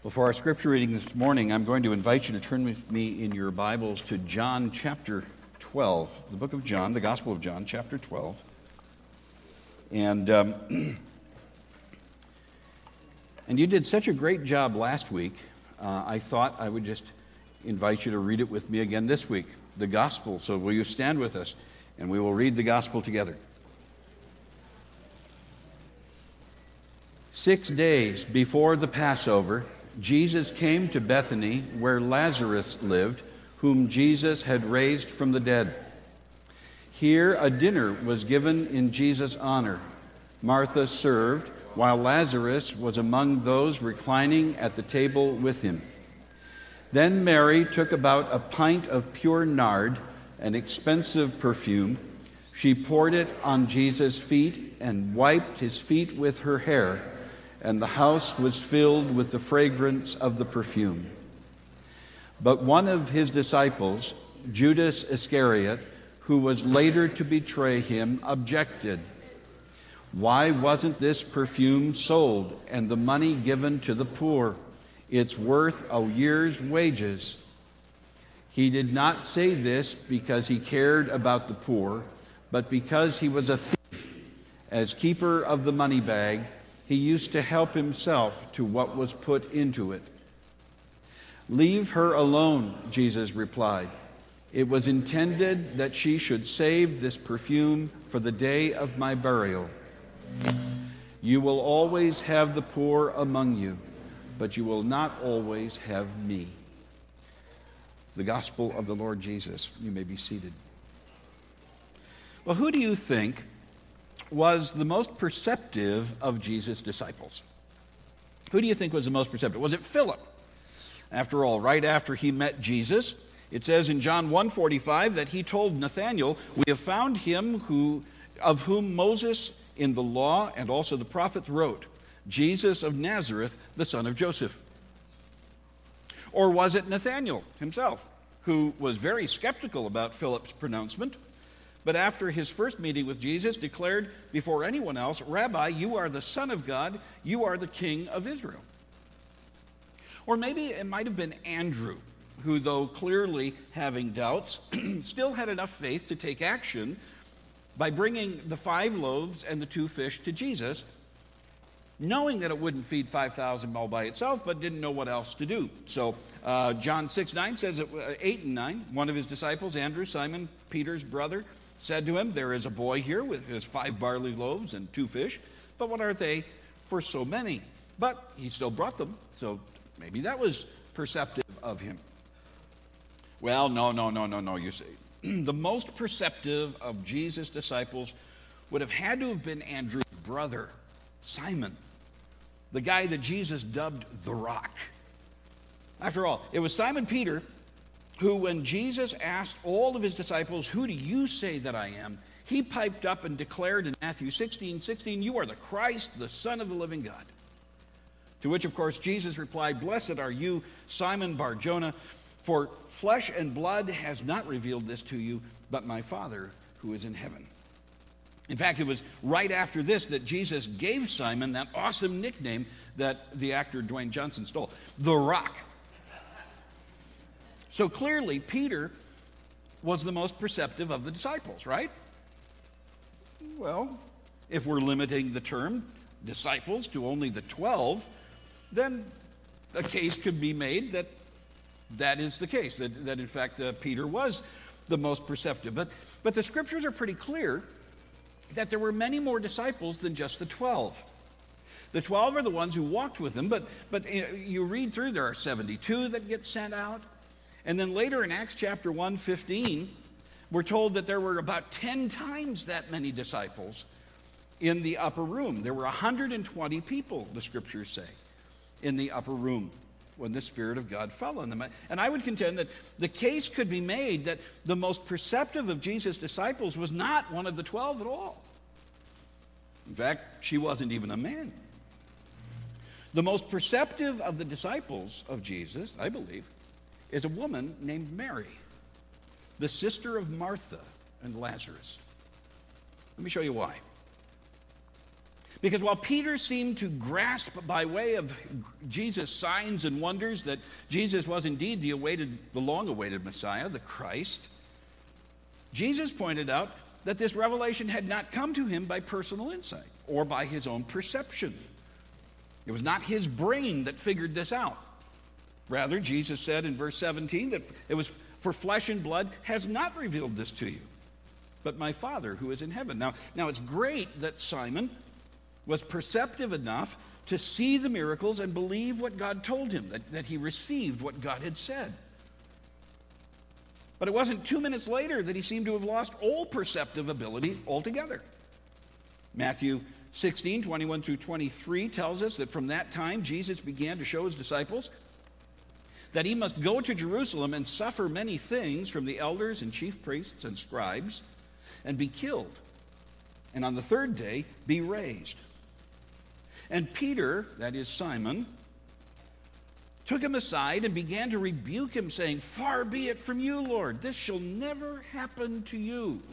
Well, for our scripture reading this morning, I'm going to invite you to turn with me in your Bibles to John chapter 12, the book of John, the Gospel of John, chapter 12. And you did such a great job last week, I thought I would just invite you to read it with me again this week, the Gospel. So will you stand with us, and we will read the Gospel together. 6 days before the Passover, Jesus came to Bethany, where Lazarus lived, whom Jesus had raised from the dead. Here a dinner was given in Jesus' honor. Martha served, while Lazarus was among those reclining at the table with him. Then Mary took about a pint of pure nard, an expensive perfume. She poured it on Jesus' feet and wiped his feet with her hair, and the house was filled with the fragrance of the perfume. But one of his disciples, Judas Iscariot, who was later to betray him, objected. "Why wasn't this perfume sold and the money given to the poor? It's worth a year's wages." He did not say this because he cared about the poor, but because he was a thief. As keeper of the money bag, he used to help himself to what was put into it. "Leave her alone," Jesus replied. "It was intended that she should save this perfume for the day of my burial. You will always have the poor among you, but you will not always have me." The Gospel of the Lord Jesus. You may be seated. Well, who do you think was the most perceptive of Jesus' disciples? Who do you think was the most perceptive? Was it Philip? After all, right after he met Jesus, it says in John 1:45 that he told Nathanael, "We have found him of whom Moses in the law and also the prophets wrote, Jesus of Nazareth, the son of Joseph." Or was it Nathanael himself, who was very skeptical about Philip's pronouncement, but after his first meeting with Jesus declared before anyone else, "Rabbi, you are the Son of God, you are the King of Israel"? Or maybe it might have been Andrew, who, though clearly having doubts, still had enough faith to take action by bringing the 5 loaves and the 2 fish to Jesus, knowing that it wouldn't feed 5,000 all by itself, but didn't know what else to do. So John 6:9 says, 8 and 9, one of his disciples, Andrew, Simon Peter's brother, said to him, "There is a boy here with his 5 barley loaves and 2 fish, but what are they for so many?" But he still brought them, so maybe that was perceptive of him. Well, no, you see. The most perceptive of Jesus' disciples would have had to have been Andrew's brother, Simon, the guy that Jesus dubbed the Rock. After all, it was Simon Peter who, when Jesus asked all of his disciples, "Who do you say that I am?" he piped up and declared in Matthew 16:16, "You are the Christ, the Son of the living God." To which, of course, Jesus replied, "Blessed are you, Simon Bar-Jonah, for flesh and blood has not revealed this to you, but my Father who is in heaven." In fact, it was right after this that Jesus gave Simon that awesome nickname that the actor Dwayne Johnson stole, the Rock. So clearly, Peter was the most perceptive of the disciples, right? Well, if we're limiting the term disciples to only the 12, then a case could be made that that is the case, that in fact Peter was the most perceptive. But the scriptures are pretty clear that there were many more disciples than just the 12. The 12 are the ones who walked with him, but you read through, there are 72 that get sent out. And then later in Acts chapter 1:15, we're told that there were about 10 times that many disciples in the upper room. There were 120 people, the scriptures say, in the upper room when the Spirit of God fell on them. And I would contend that the case could be made that the most perceptive of Jesus' disciples was not one of the 12 at all. In fact, she wasn't even a man. The most perceptive of the disciples of Jesus, I believe, is a woman named Mary, the sister of Martha and Lazarus. Let me show you why. Because while Peter seemed to grasp by way of Jesus' signs and wonders that Jesus was indeed the long-awaited Messiah, the Christ, Jesus pointed out that this revelation had not come to him by personal insight or by his own perception. It was not his brain that figured this out. Rather, Jesus said in verse 17 that it was for flesh and blood has not revealed this to you, but my Father who is in heaven. Now it's great that Simon was perceptive enough to see the miracles and believe what God told him, that he received what God had said. But it wasn't 2 minutes later that he seemed to have lost all perceptive ability altogether. Matthew 16, 21 through 23 tells us that from that time Jesus began to show his disciples that he must go to Jerusalem and suffer many things from the elders and chief priests and scribes and be killed, and on the third day be raised. And Peter, that is Simon, took him aside and began to rebuke him, saying, "Far be it from you, Lord, this shall never happen to you."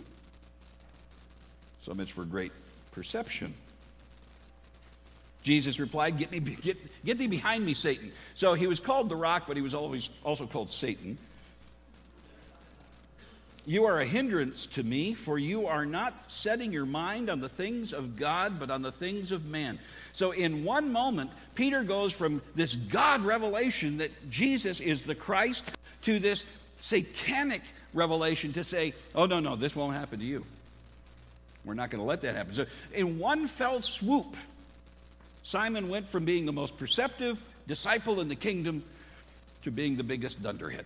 So much for great perception. Jesus replied, get thee behind me, Satan. So he was called the Rock, but he was always also called Satan. You are a hindrance to me, for you are not setting your mind on the things of God, but on the things of man. So in one moment, Peter goes from this God revelation that Jesus is the Christ to this satanic revelation to say, oh, no, this won't happen to you. We're not going to let that happen. So in one fell swoop, Simon went from being the most perceptive disciple in the kingdom to being the biggest dunderhead.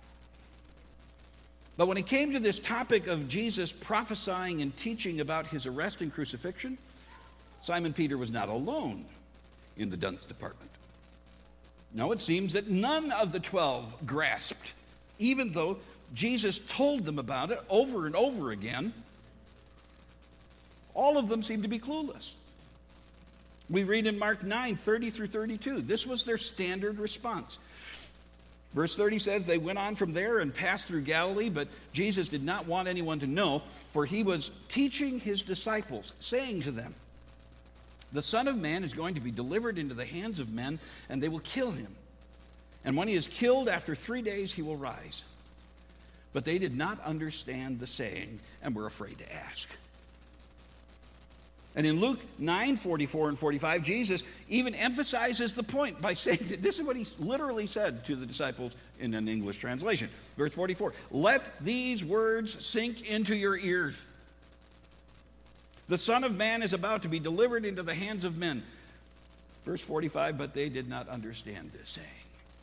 But when it came to this topic of Jesus prophesying and teaching about his arrest and crucifixion, Simon Peter was not alone in the dunce department. No, it seems that none of the 12 grasped, even though Jesus told them about it over and over again. All of them seemed to be clueless. We read in Mark 9, 30 through 32. This was their standard response. Verse 30 says, they went on from there and passed through Galilee, but Jesus did not want anyone to know, for he was teaching his disciples, saying to them, the Son of Man is going to be delivered into the hands of men, and they will kill him. And when he is killed, after 3 days he will rise. But they did not understand the saying and were afraid to ask. And in Luke 9, 44 and 45, Jesus even emphasizes the point by saying that this is what he literally said to the disciples in an English translation. Verse 44, let these words sink into your ears. The Son of Man is about to be delivered into the hands of men. Verse 45, but they did not understand this saying.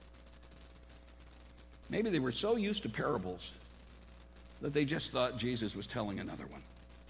Maybe they were so used to parables that they just thought Jesus was telling another one.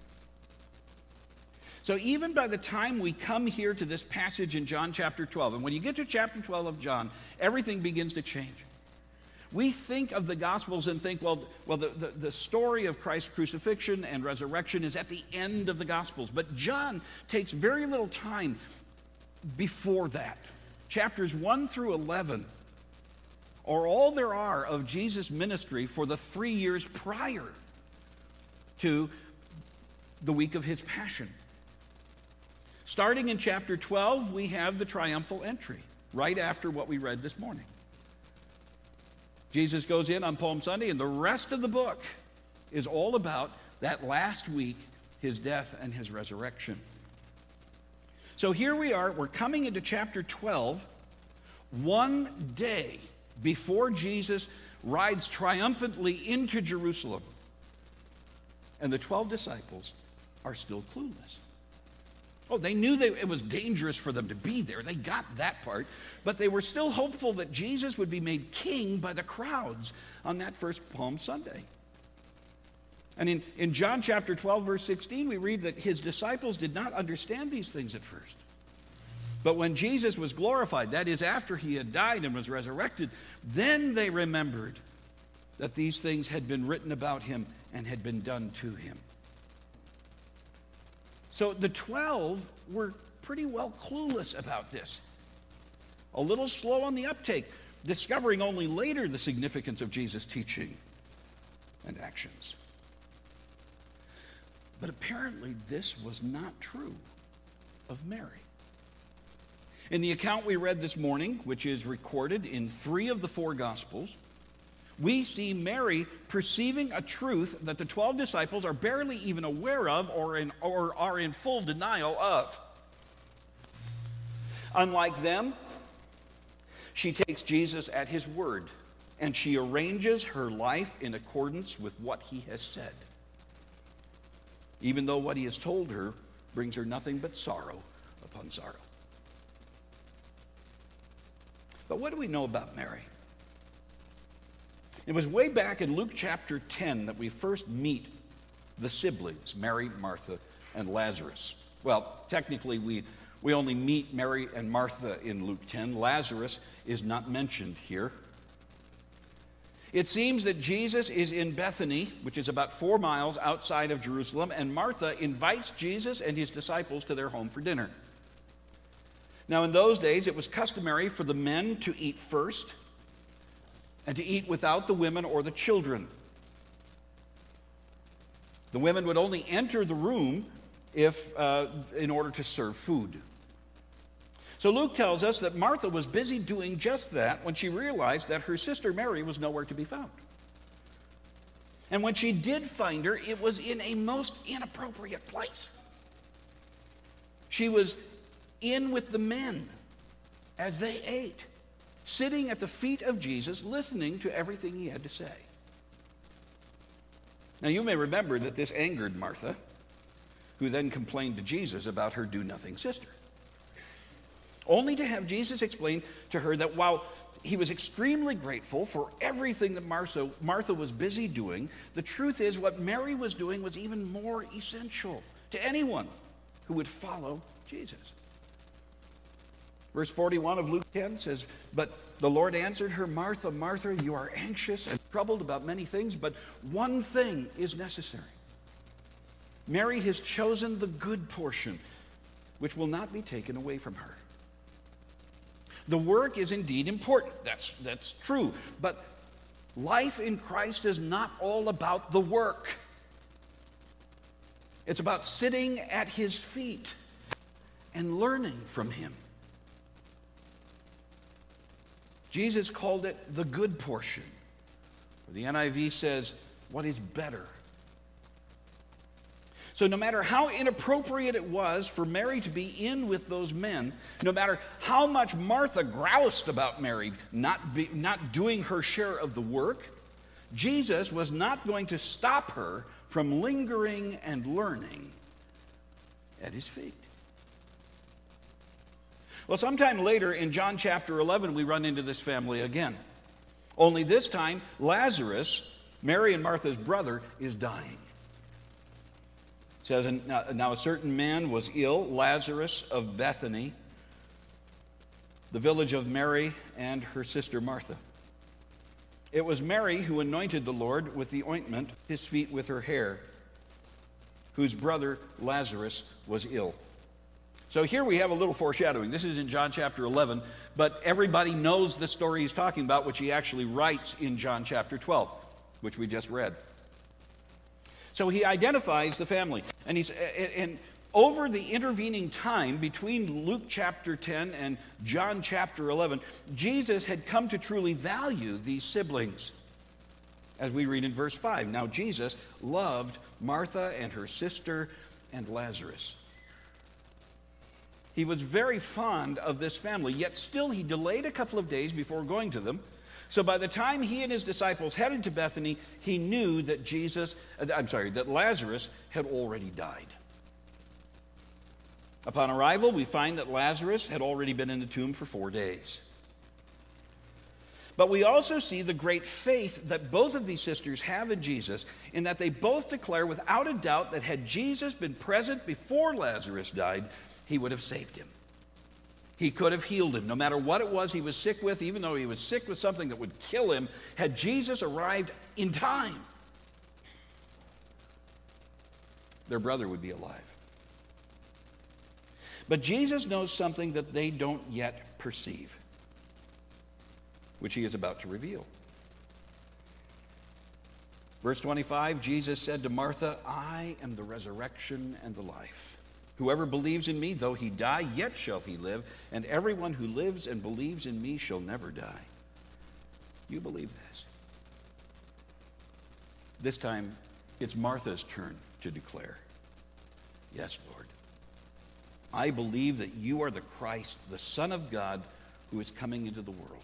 So even by the time we come here to this passage in John chapter 12, and when you get to chapter 12 of John, everything begins to change. We think of the Gospels and think, well, the story of Christ's crucifixion and resurrection is at the end of the Gospels. But John takes very little time before that. Chapters 1 through 11 are all there are of Jesus' ministry for the 3 years prior to the week of his passion. Starting in chapter 12, we have the triumphal entry, right after what we read this morning. Jesus goes in on Palm Sunday, and the rest of the book is all about that last week, his death and his resurrection. So here we are, we're coming into chapter 12, one day before Jesus rides triumphantly into Jerusalem. And the 12 disciples are still clueless. Oh, they knew it was dangerous for them to be there. They got that part. But they were still hopeful that Jesus would be made king by the crowds on that first Palm Sunday. And in John chapter 12, verse 16, we read that his disciples did not understand these things at first. But when Jesus was glorified, that is, after he had died and was resurrected, then they remembered that these things had been written about him and had been done to him. So the 12 were pretty well clueless about this. A little slow on the uptake, discovering only later the significance of Jesus' teaching and actions. But apparently this was not true. of Mary. In the account we read this morning, which is recorded in 3 of the 4 Gospels, we see Mary perceiving a truth that the 12 disciples are barely even aware of or are in full denial of. Unlike them, she takes Jesus at his word, and she arranges her life in accordance with what he has said, even though what he has told her brings her nothing but sorrow upon sorrow. But what do we know about Mary? It was way back in Luke chapter 10 that we first meet the siblings, Mary, Martha, and Lazarus. Well, technically, we only meet Mary and Martha in Luke 10. Lazarus is not mentioned here. It seems that Jesus is in Bethany, which is about 4 miles outside of Jerusalem, and Martha invites Jesus and his disciples to their home for dinner. Now, in those days, it was customary for the men to eat first and to eat without the women or the children. The women would only enter the room in order to serve food. So Luke tells us that Martha was busy doing just that when she realized that her sister Mary was nowhere to be found. And when she did find her, it was in a most inappropriate place. She was in with the men as they ate, sitting at the feet of Jesus, listening to everything he had to say. Now, you may remember that this angered Martha, who then complained to Jesus about her do-nothing sister, only to have Jesus explain to her that while he was extremely grateful for everything that Martha was busy doing, the truth is what Mary was doing was even more essential to anyone who would follow Jesus. Verse 41 of Luke 10 says, "But the Lord answered her, 'Martha, Martha, you are anxious and troubled about many things, but one thing is necessary. Mary has chosen the good portion, which will not be taken away from her.'" The work is indeed important. That's true. But life in Christ is not all about the work. It's about sitting at his feet and learning from him. Jesus called it the good portion. The NIV says, what is better. So no matter how inappropriate it was for Mary to be in with those men, no matter how much Martha groused about Mary not doing her share of the work, Jesus was not going to stop her from lingering and learning at his feet. Well, sometime later in John chapter 11, we run into this family again. Only this time, Lazarus, Mary and Martha's brother, is dying. It says, now a certain man was ill, Lazarus of Bethany, the village of Mary and her sister Martha. It was Mary who anointed the Lord with the ointment, his feet with her hair, whose brother Lazarus was ill. So here we have a little foreshadowing. This is in John chapter 11, but everybody knows the story he's talking about, which he actually writes in John chapter 12, which we just read. So he identifies the family. And over the intervening time between Luke chapter 10 and John chapter 11, Jesus had come to truly value these siblings. As we read in verse 5, now Jesus loved Martha and her sister and Lazarus. He was very fond of this family, yet still he delayed a couple of days before going to them. So by the time he and his disciples headed to Bethany, he knew that that Lazarus had already died. Upon arrival, we find that Lazarus had already been in the tomb for 4 days. But we also see the great faith that both of these sisters have in Jesus, in that they both declare without a doubt that had Jesus been present before Lazarus died, he would have saved him. He could have healed him. No matter what it was he was sick with, even though he was sick with something that would kill him, had Jesus arrived in time, their brother would be alive. But Jesus knows something that they don't yet perceive, which he is about to reveal. Verse 25, Jesus said to Martha, I am the resurrection and the life. Whoever believes in me, though he die, yet shall he live, and everyone who lives and believes in me shall never die. You believe this? This time, it's Martha's turn to declare, yes, Lord. I believe that you are the Christ, the Son of God, who is coming into the world.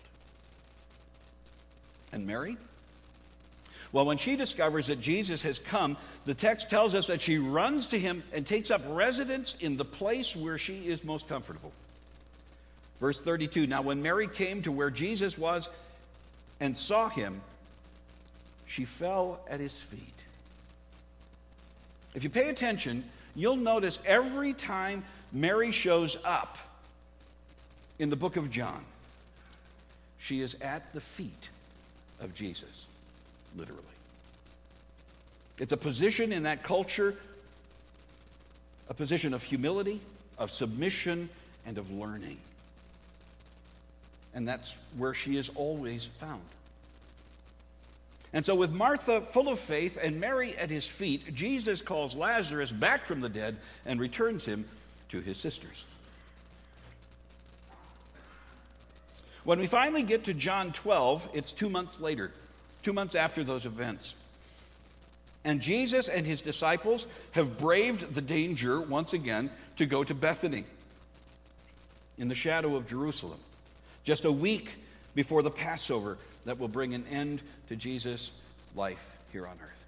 And Mary? Well, when she discovers that Jesus has come, the text tells us that she runs to him and takes up residence in the place where she is most comfortable. Verse 32, now when Mary came to where Jesus was and saw him, she fell at his feet. If you pay attention, you'll notice every time Mary shows up in the book of John, she is at the feet of Jesus, literally. It's a position in that culture, a position of humility, of submission, and of learning. And that's where she is always found. And so with Martha full of faith and Mary at his feet, Jesus calls Lazarus back from the dead and returns him to his sisters. When we finally get to John 12, it's 2 months later, 2 months after those events. And Jesus and his disciples have braved the danger once again to go to Bethany in the shadow of Jerusalem, just a week before the Passover that will bring an end to Jesus' life here on earth.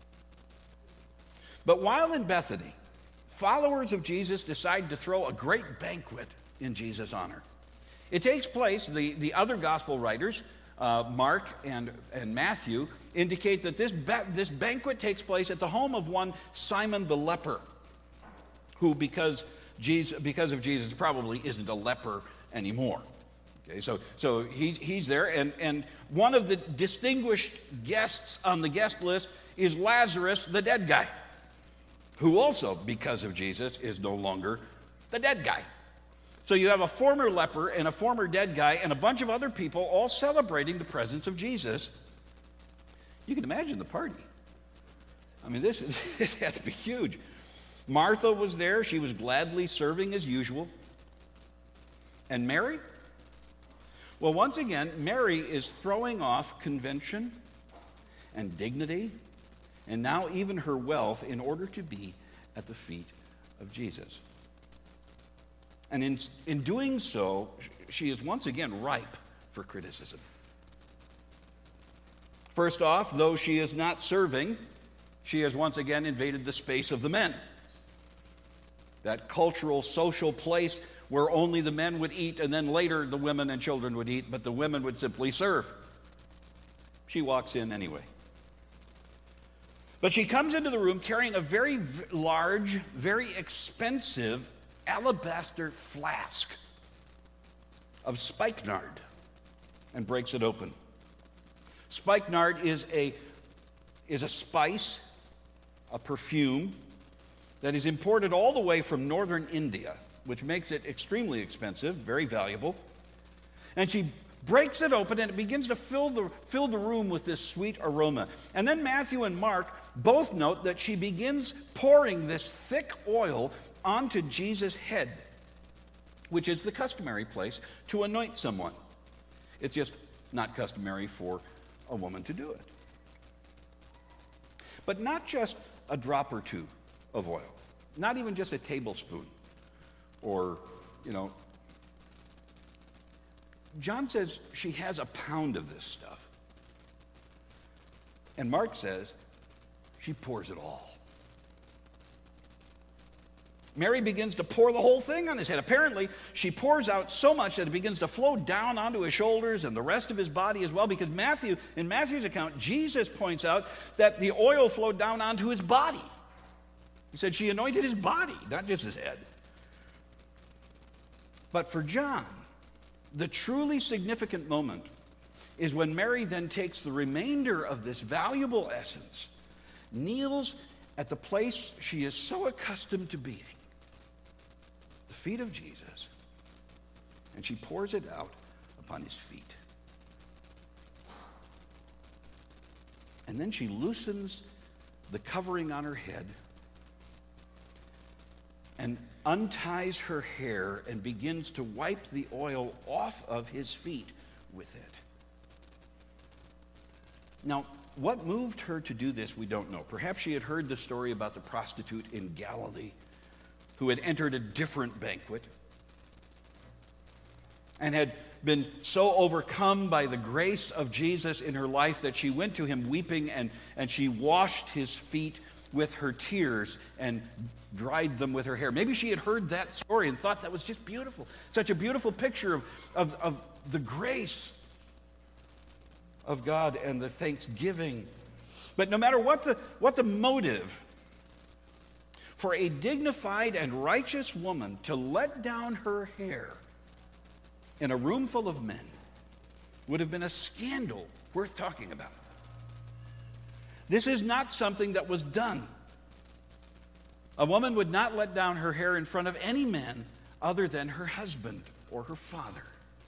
But while in Bethany, followers of Jesus decide to throw a great banquet in Jesus' honor. It takes place, the other gospel writers, Mark and Matthew, indicate that this banquet takes place at the home of one Simon the leper, who because of Jesus probably isn't a leper anymore. Okay, so he's there, and one of the distinguished guests on the guest list is Lazarus, the dead guy, who also, because of Jesus, is no longer the dead guy. So you have a former leper and a former dead guy and a bunch of other people all celebrating the presence of Jesus. You can imagine the party. I mean, this had to be huge. Martha was there. She was gladly serving as usual. And Mary? Well, once again, Mary is throwing off convention and dignity and now even her wealth in order to be at the feet of Jesus. And in doing so, she is once again ripe for criticism. First off, though she is not serving, she has once again invaded the space of the men. That cultural, social place where only the men would eat, and then later the women and children would eat, but the women would simply serve. She walks in anyway. But she comes into the room carrying a very large, very expensive alabaster flask of spikenard and breaks it open. Spikenard is a spice, a perfume that is imported all the way from northern India, which makes it extremely expensive, very valuable. And she breaks it open and it begins to fill the room with this sweet aroma. And then Matthew and Mark both note that she begins pouring this thick oil onto Jesus' head, which is the customary place to anoint someone. It's just not customary for a woman to do it. But not just a drop or two of oil, not even just a tablespoon or, John says she has a pound of this stuff. And Mark says she pours it all. Mary begins to pour the whole thing on his head. Apparently, she pours out so much that it begins to flow down onto his shoulders and the rest of his body as well, because in Matthew's account, Jesus points out that the oil flowed down onto his body. He said she anointed his body, not just his head. But for John, the truly significant moment is when Mary then takes the remainder of this valuable essence, kneels at the place she is so accustomed to being, the feet of Jesus, and she pours it out upon his feet. And then she loosens the covering on her head and unties her hair and begins to wipe the oil off of his feet with it. Now, what moved her to do this, we don't know. Perhaps she had heard the story about the prostitute in Galilee who had entered a different banquet and had been so overcome by the grace of Jesus in her life that she went to him weeping and she washed his feet with her tears and dried them with her hair. Maybe she had heard that story and thought that was just beautiful. Such a beautiful picture of the grace of God and the thanksgiving. But no matter what the motive, for a dignified and righteous woman to let down her hair in a room full of men would have been a scandal worth talking about. This is not something that was done. A woman would not let down her hair in front of any man other than her husband or her father.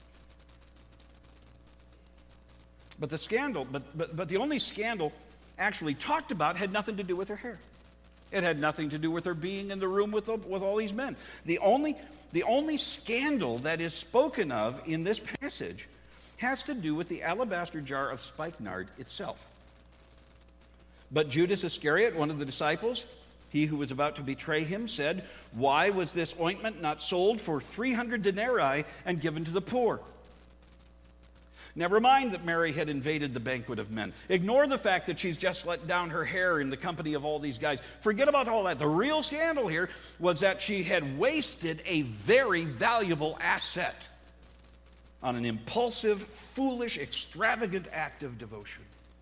But the only scandal actually talked about had nothing to do with her hair. It had nothing to do with her being in the room with all these men. The only scandal that is spoken of in this passage has to do with the alabaster jar of spikenard itself. But Judas Iscariot, one of the disciples, he who was about to betray him, said, "Why was this ointment not sold for 300 denarii and given to the poor?" Never mind that Mary had invaded the banquet of men. Ignore the fact that she's just let down her hair in the company of all these guys. Forget about all that. The real scandal here was that she had wasted a very valuable asset on an impulsive, foolish, extravagant act of devotion.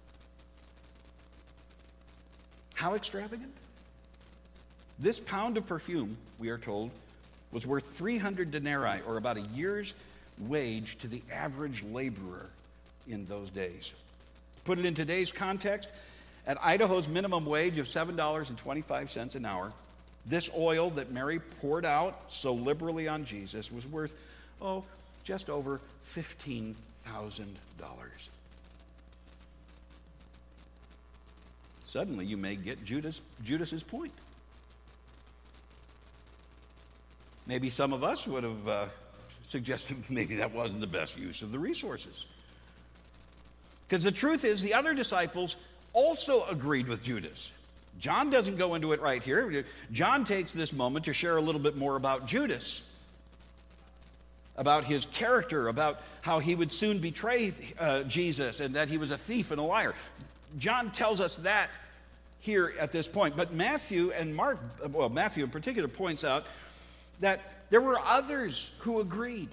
How extravagant? This pound of perfume, we are told, was worth 300 denarii, or about a year's wage to the average laborer in those days. To put it in today's context, at Idaho's minimum wage of $7.25 an hour, this oil that Mary poured out so liberally on Jesus was worth, just over $15,000. Suddenly you may get Judas's point. Maybe some of us would have suggested maybe that wasn't the best use of the resources. Because the truth is, the other disciples also agreed with Judas. John doesn't go into it right here. John takes this moment to share a little bit more about Judas, about his character, about how he would soon betray Jesus and that he was a thief and a liar. John tells us that here at this point. But Matthew and Mark, Matthew in particular, points out that there were others who agreed.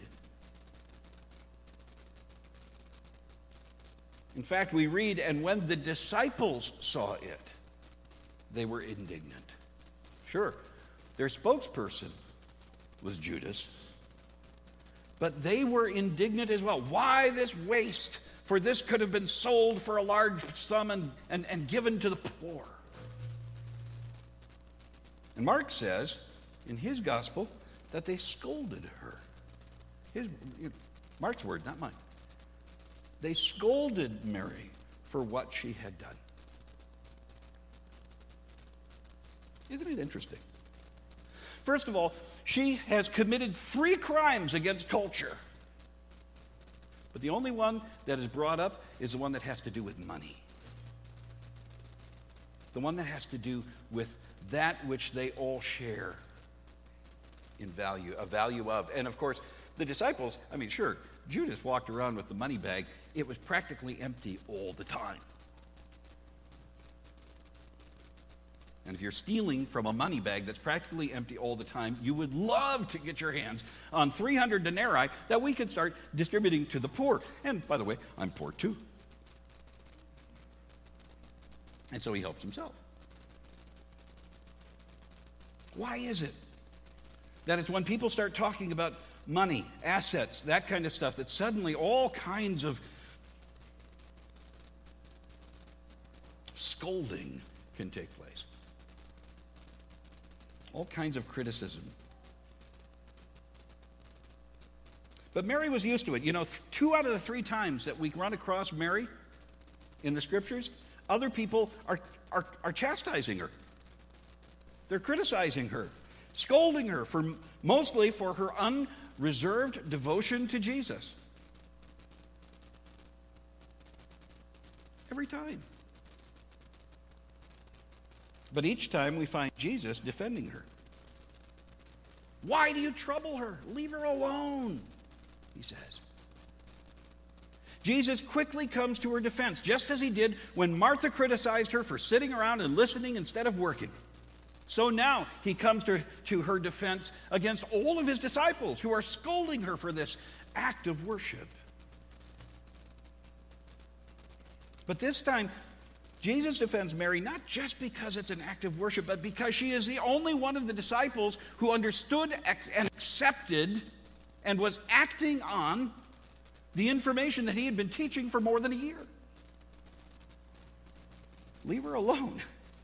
In fact, we read, "And when the disciples saw it, they were indignant." Sure, their spokesperson was Judas, but they were indignant as well. Why this waste? For this could have been sold for a large sum and given to the poor. And Mark says in his gospel that they scolded her. Mark's word, not mine. They scolded Mary for what she had done. Isn't it interesting? First of all, she has committed 3 crimes against culture. But the only one that is brought up is the one that has to do with money. The one that has to do with that which they all share in value, a value of. And of course, the disciples, sure, Judas walked around with the money bag. It was practically empty all the time. And if you're stealing from a money bag that's practically empty all the time, you would love to get your hands on 300 denarii that we could start distributing to the poor. And by the way, I'm poor too. And so he helps himself. Why is it that it's when people start talking about money, assets, that kind of stuff, that suddenly all kinds of scolding can take place? All kinds of criticism. But Mary was used to it. 2 out of the 3 times that we run across Mary in the scriptures, other people are chastising her. They're criticizing her, scolding her mostly for her unreserved devotion to Jesus. Every time. But each time we find Jesus defending her. Why do you trouble her? Leave her alone, he says. Jesus quickly comes to her defense, just as he did when Martha criticized her for sitting around and listening instead of working. So now he comes to her defense against all of his disciples who are scolding her for this act of worship. But this time, Jesus defends Mary not just because it's an act of worship, but because she is the only one of the disciples who understood and accepted and was acting on the information that he had been teaching for more than a year. Leave her alone.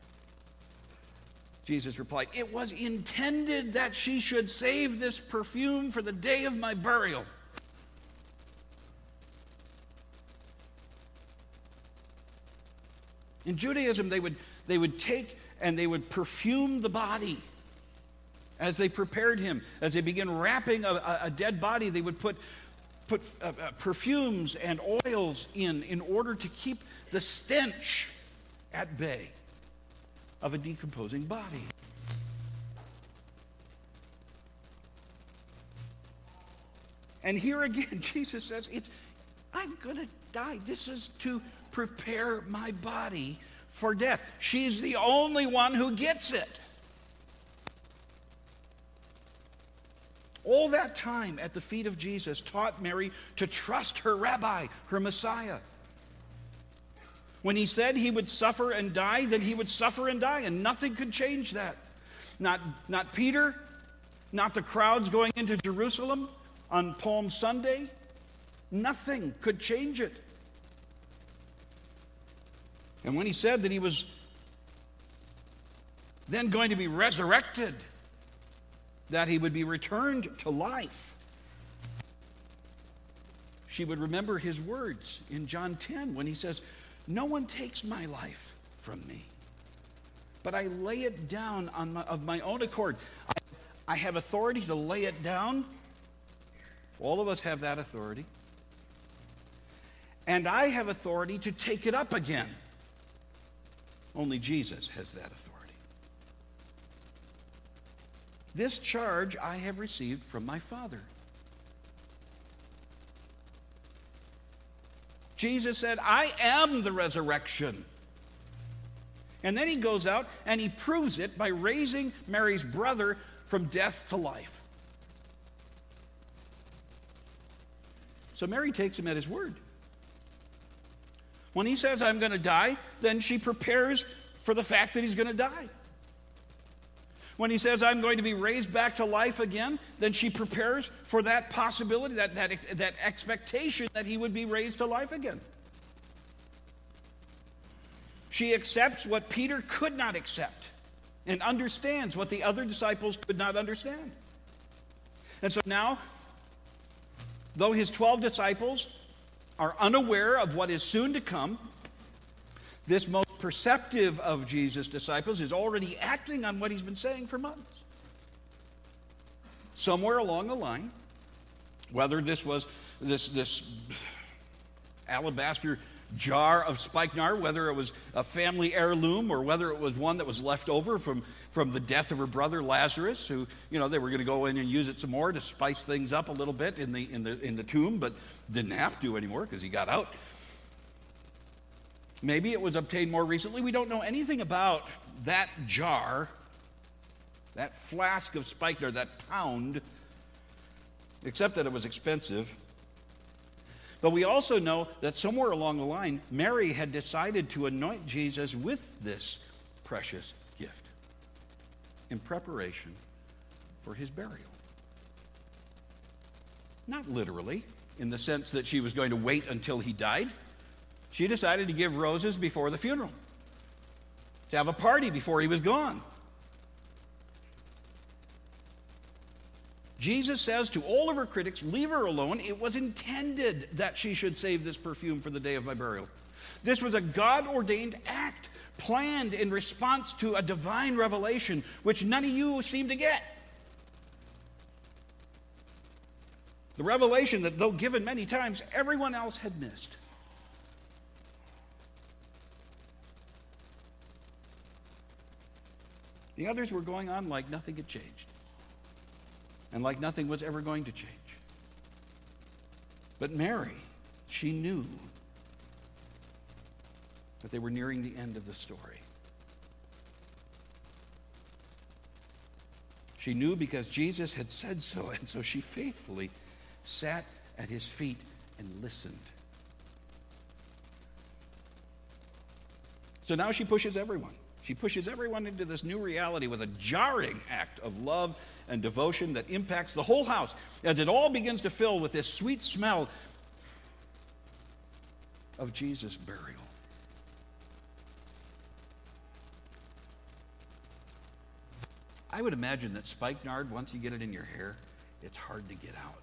Jesus replied, it was intended that she should save this perfume for the day of my burial. In Judaism, they would take and they would perfume the body as they prepared him. As they began wrapping a dead body, they would put perfumes and oils in order to keep the stench at bay of a decomposing body. And here again, Jesus says, I'm going to die. This is to prepare my body for death. She's the only one who gets it. All that time at the feet of Jesus taught Mary to trust her rabbi, her Messiah. When he said he would suffer and die, then he would suffer and die, and nothing could change that. Not Peter, not the crowds going into Jerusalem on Palm Sunday. Nothing could change it. And when he said that he was then going to be resurrected, that he would be returned to life, she would remember his words in John 10 when he says, no one takes my life from me, but I lay it down of my own accord. I have authority to lay it down. All of us have that authority. And I have authority to take it up again. Only Jesus has that authority. This charge I have received from my Father. Jesus said, I am the resurrection. And then he goes out and he proves it by raising Mary's brother from death to life. So Mary takes him at his word. When he says, I'm going to die, then she prepares for the fact that he's going to die. When he says, I'm going to be raised back to life again, then she prepares for that possibility, that expectation that he would be raised to life again. She accepts what Peter could not accept and understands what the other disciples could not understand. And so now, though his 12 disciples are unaware of what is soon to come, this most perceptive of Jesus' disciples is already acting on what he's been saying for months. Somewhere along the line, whether this was this alabaster jar of spikenard, whether it was a family heirloom or whether it was one that was left over from the death of her brother Lazarus, who, they were going to go in and use it some more to spice things up a little bit in the tomb, but didn't have to anymore because he got out. Maybe it was obtained more recently. We don't know anything about that jar, that flask of spikenard, that pound, except that it was expensive. But we also know that somewhere along the line, Mary had decided to anoint Jesus with this precious gift in preparation for his burial. Not literally, in the sense that she was going to wait until he died. She decided to give roses before the funeral, to have a party before he was gone. Jesus says to all of her critics, leave her alone. It was intended that she should save this perfume for the day of my burial. This was a God-ordained act, planned in response to a divine revelation, which none of you seem to get. The revelation that, though given many times, everyone else had missed. The others were going on like nothing had changed, and like nothing was ever going to change. But Mary, she knew that they were nearing the end of the story. She knew because Jesus had said so, and so she faithfully sat at his feet and listened. So now she pushes everyone. She pushes everyone into this new reality with a jarring act of love and devotion that impacts the whole house as it all begins to fill with this sweet smell of Jesus' burial. I would imagine that spikenard, once you get it in your hair, it's hard to get out.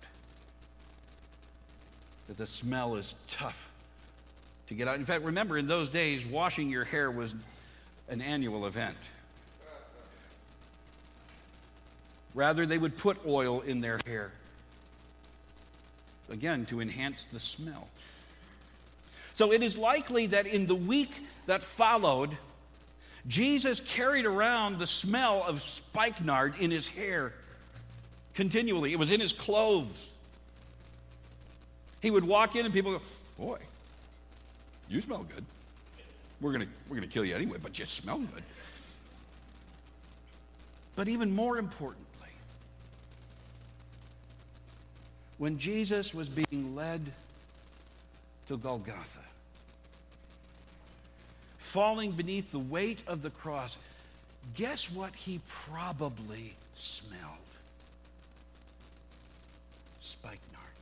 That the smell is tough to get out. In fact, remember, in those days, washing your hair was an annual event. Rather, they would put oil in their hair, again, to enhance the smell. So it is likely that in the week that followed, Jesus carried around the smell of spikenard in his hair continually. It was in his clothes. He would walk in and people go, "Boy, you smell good. We're gonna kill you anyway, but you smell good." But even more importantly, when Jesus was being led to Golgotha, falling beneath the weight of the cross, guess what he probably smelled? Spikenard.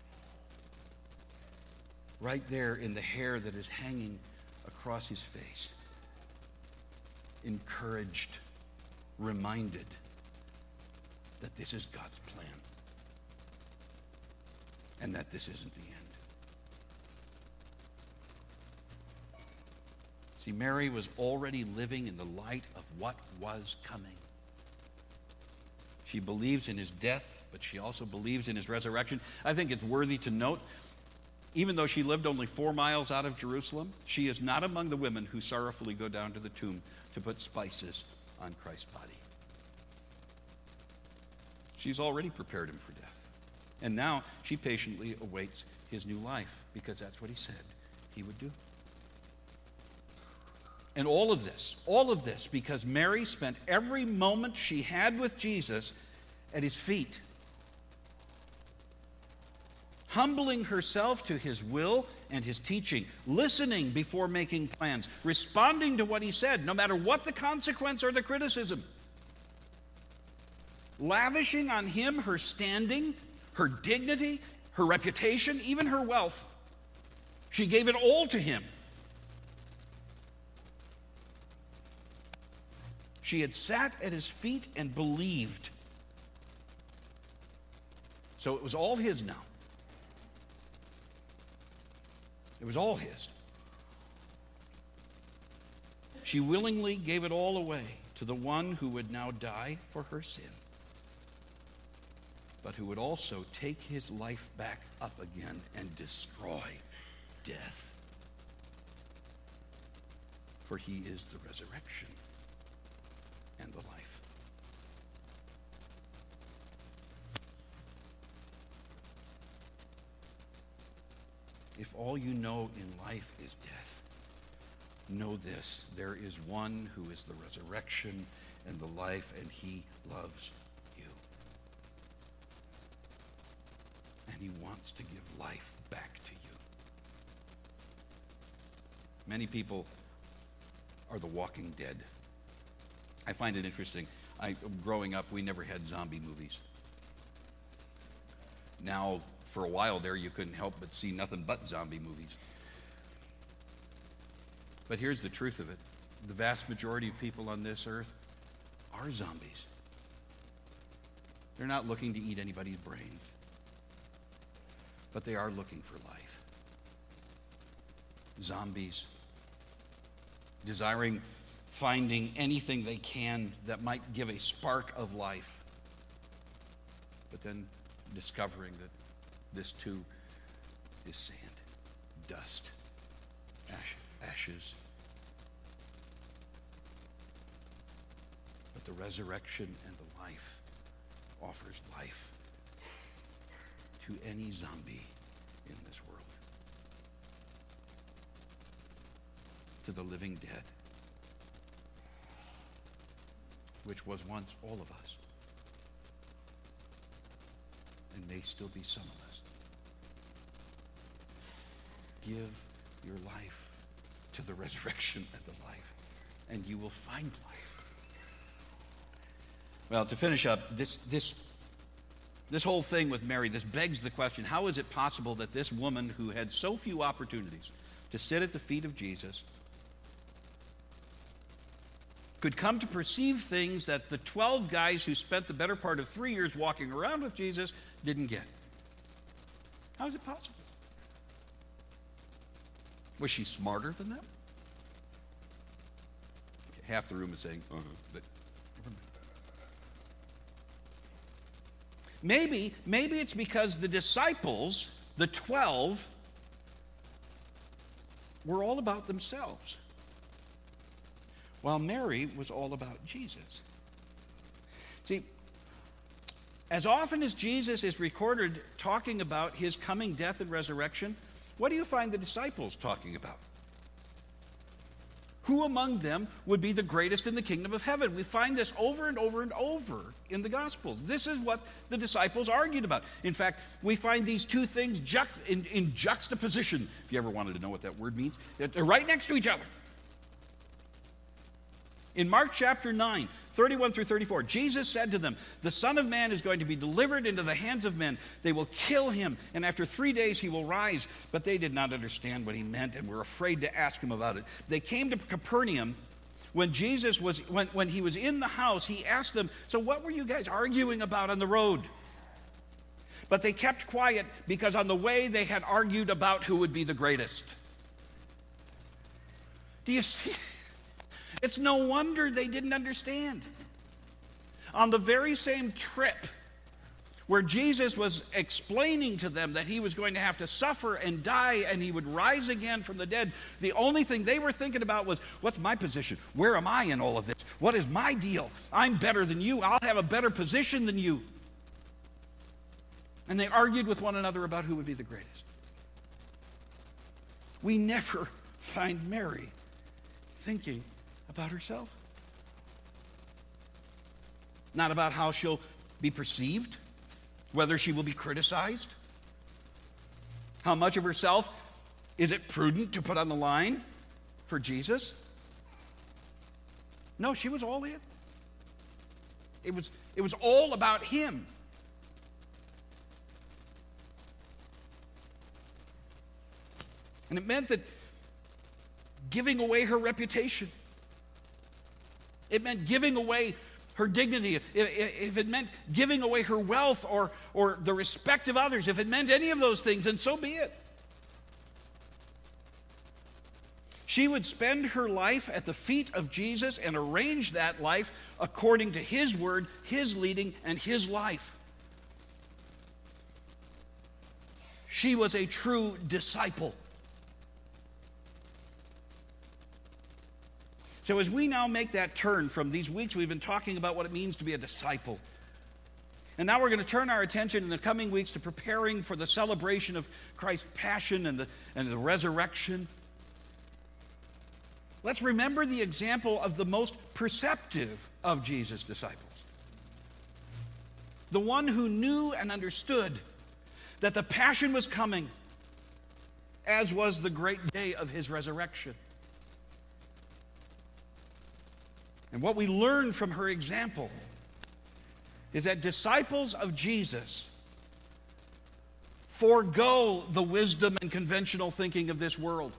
Right there in the hair that is hanging across his face. Encouraged, reminded that this is God's plan and that this isn't the end. See, Mary was already living in the light of what was coming. She believes in his death, but she also believes in his resurrection. I think it's worthy to note, even though she lived only 4 miles out of Jerusalem, she is not among the women who sorrowfully go down to the tomb to put spices on Christ's body. She's already prepared him for death. And now she patiently awaits his new life, because that's what he said he would do. And all of this, because Mary spent every moment she had with Jesus at his feet, humbling herself to his will and his teaching, listening before making plans, responding to what he said, no matter what the consequence or the criticism, lavishing on him her standing, her dignity, her reputation, even her wealth. She gave it all to him. She had sat at his feet and believed. So it was all his now. It was all his. She willingly gave it all away to the one who would now die for her sin, but who would also take his life back up again and destroy death. For he is the resurrection and the life. If all you know in life is death, know this: there is one who is the resurrection and the life, and he loves you. And he wants to give life back to you. Many people are the walking dead. I find it interesting. Growing up, we never had zombie movies. Now, for a while there, you couldn't help but see nothing but zombie movies. But here's the truth of it. The vast majority of people on this earth are zombies. They're not looking to eat anybody's brains, but they are looking for life. Zombies, desiring, finding anything they can that might give a spark of life, but then discovering that This too is sand, dust, ashes. But the resurrection and the life offers life to any zombie in this world. To the living dead, which was once all of us, and may still be some of us. Give your life to the resurrection and the life, and you will find life. Well, to finish up, this whole thing with Mary, this begs the question, how is it possible that this woman who had so few opportunities to sit at the feet of Jesus could come to perceive things that the 12 guys who spent the better part of 3 years walking around with Jesus didn't get? How is it possible? Was she smarter than them? Okay, half the room is saying, but maybe it's because the disciples, the 12, were all about themselves, while Mary was all about Jesus. See, as often as Jesus is recorded talking about his coming death and resurrection, what do you find the disciples talking about? Who among them would be the greatest in the kingdom of heaven? We find this over and over and over in the Gospels. This is what the disciples argued about. In fact, we find these two things in juxtaposition, if you ever wanted to know what that word means. They're right next to each other. In Mark chapter 9, 31 through 34, Jesus said to them, "The Son of Man is going to be delivered into the hands of men. They will kill him, and after 3 days he will rise." But they did not understand what he meant and were afraid to ask him about it. They came to Capernaum. When Jesus was, when he was in the house, he asked them, "So what were you guys arguing about on the road?" But they kept quiet because on the way they had argued about who would be the greatest. Do you see? It's no wonder they didn't understand. On the very same trip where Jesus was explaining to them that he was going to have to suffer and die and he would rise again from the dead, the only thing they were thinking about was, what's my position? Where am I in all of this? What is my deal? I'm better than you. I'll have a better position than you. And they argued with one another about who would be the greatest. We never find Mary thinking about herself. Not about how she'll be perceived, whether she will be criticized, how much of herself is it prudent to put on the line for Jesus. No, she was all in. It was all about him. And it meant that giving away her reputation, it meant giving away her dignity. If it meant giving away her wealth or the respect of others, if it meant any of those things, then so be it. She would spend her life at the feet of Jesus and arrange that life according to his word, his leading, and his life. She was a true disciple. So as we now make that turn from these weeks, we've been talking about what it means to be a disciple. And now we're going to turn our attention in the coming weeks to preparing for the celebration of Christ's passion and the resurrection. Let's remember the example of the most perceptive of Jesus' disciples. The one who knew and understood that the passion was coming, as was the great day of his resurrection. And what we learn from her example is that disciples of Jesus forego the wisdom and conventional thinking of this world.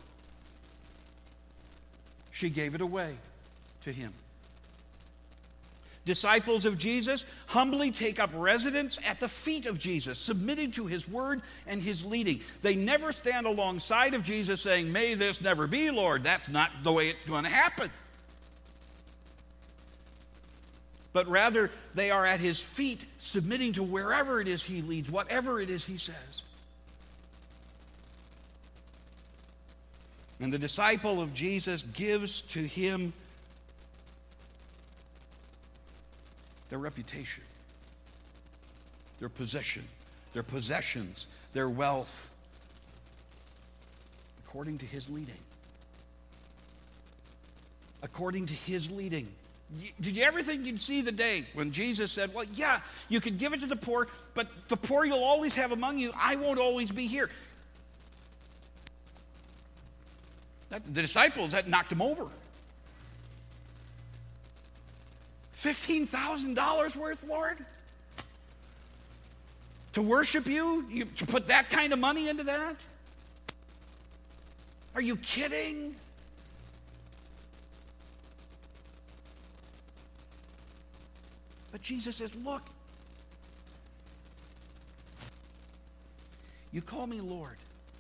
She gave it away to him. Disciples of Jesus humbly take up residence at the feet of Jesus, submitting to his word and his leading. They never stand alongside of Jesus saying, "May this never be, Lord." That's not the way it's going to happen. But rather, they are at his feet, submitting to wherever it is he leads, whatever it is he says. And the disciple of Jesus gives to him their reputation, their position, their possessions, their wealth, according to his leading. According to his leading. Did you ever think you'd see the day when Jesus said, well, yeah, you could give it to the poor, but the poor you'll always have among you. I won't always be here. The disciples, that knocked him over. $15,000 worth, Lord? To worship you? To put that kind of money into that? Are you kidding? But Jesus says, look, you call me Lord.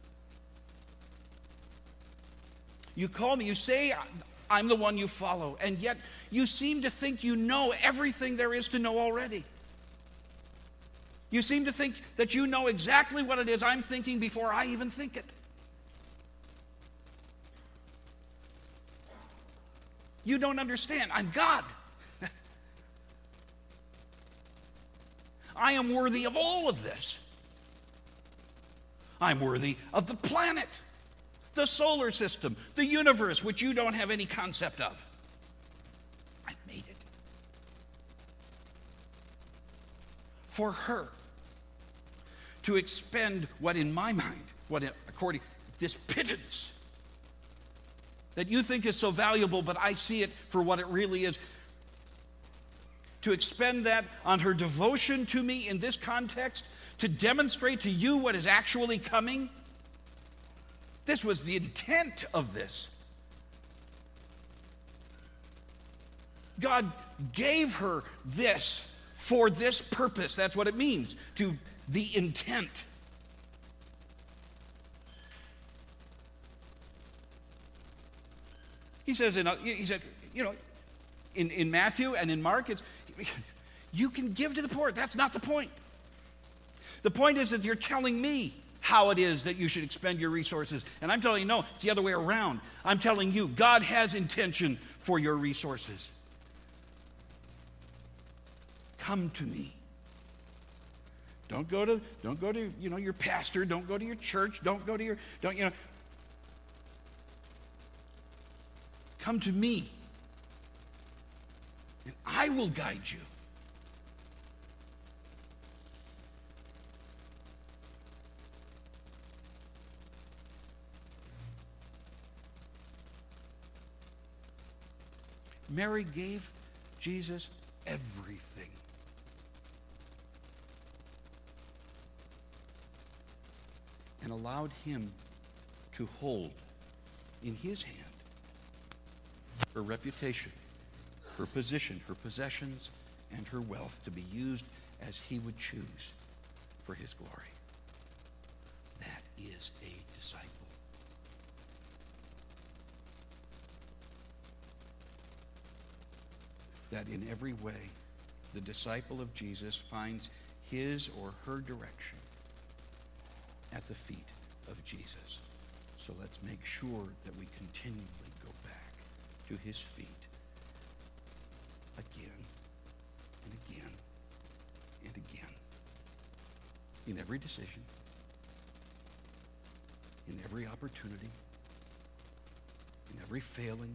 You call me, you say I'm the one you follow, and yet you seem to think you know everything there is to know already. You seem to think that you know exactly what it is I'm thinking before I even think it. You don't understand. I'm God. I am worthy of all of this. I'm worthy of the planet, the solar system, the universe, which you don't have any concept of. I made it. For her to expend what in my mind, according this pittance that you think is so valuable, but I see it for what it really is, to expend that on her devotion to me in this context, to demonstrate to you what is actually coming. This was the intent of this. God gave her this for this purpose. That's what it means, to the intent. He says, in Matthew and in Mark, you can give to the poor. That's not the point. The point is that you're telling me how it is that you should expend your resources. And I'm telling you, no, it's the other way around. I'm telling you, God has intention for your resources. Come to me. Don't go to your pastor. Don't go to your church. Come to me. And I will guide you. Mary gave Jesus everything. And allowed him to hold in his hand her reputation, her position, her possessions, and her wealth to be used as he would choose for his glory. That is a disciple. That in every way, the disciple of Jesus finds his or her direction at the feet of Jesus. So let's make sure that we continually go back to his feet again and again and again. In every decision, in every opportunity, in every failing,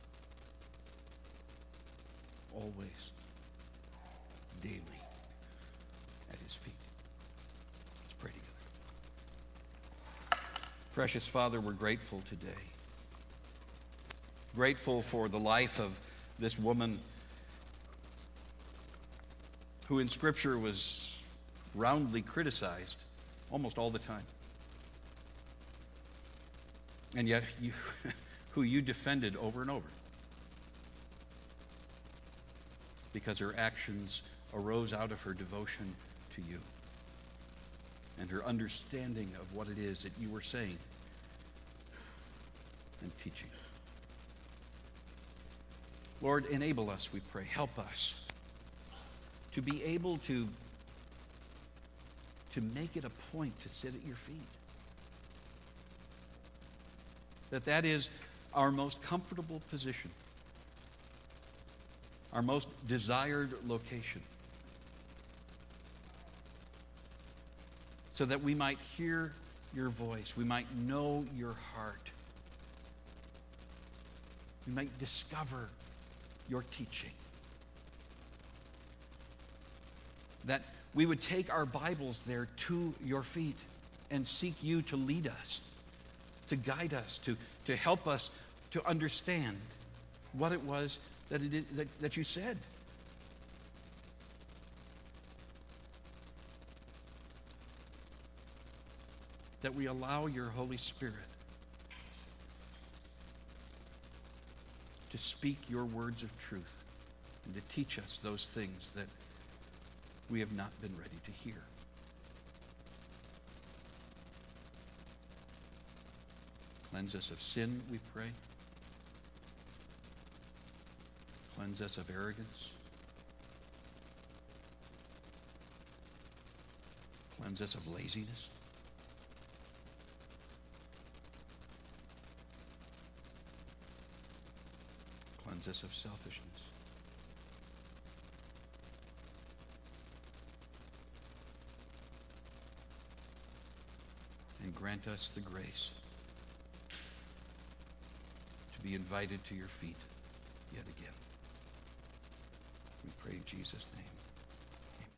always, daily, at his feet. Let's pray together. Precious Father, we're grateful today. Grateful for the life of this woman who in Scripture was roundly criticized almost all the time. And yet, who you defended over and over. Because her actions arose out of her devotion to you and her understanding of what it is that you were saying and teaching. Lord, enable us, we pray. Help us to be able to make it a point to sit at your feet. that is our most comfortable position, our most desired location, so that we might hear your voice, we might know your heart, we might discover your teaching. That we would take our Bibles there to your feet and seek you to lead us, to guide us, to help us to understand what it was that you said. That we allow your Holy Spirit to speak your words of truth and to teach us those things that we have not been ready to hear. Cleanse us of sin, we pray. Cleanse us of arrogance. Cleanse us of laziness. Cleanse us of selfishness. And grant us the grace to be invited to your feet yet again. We pray in Jesus' name.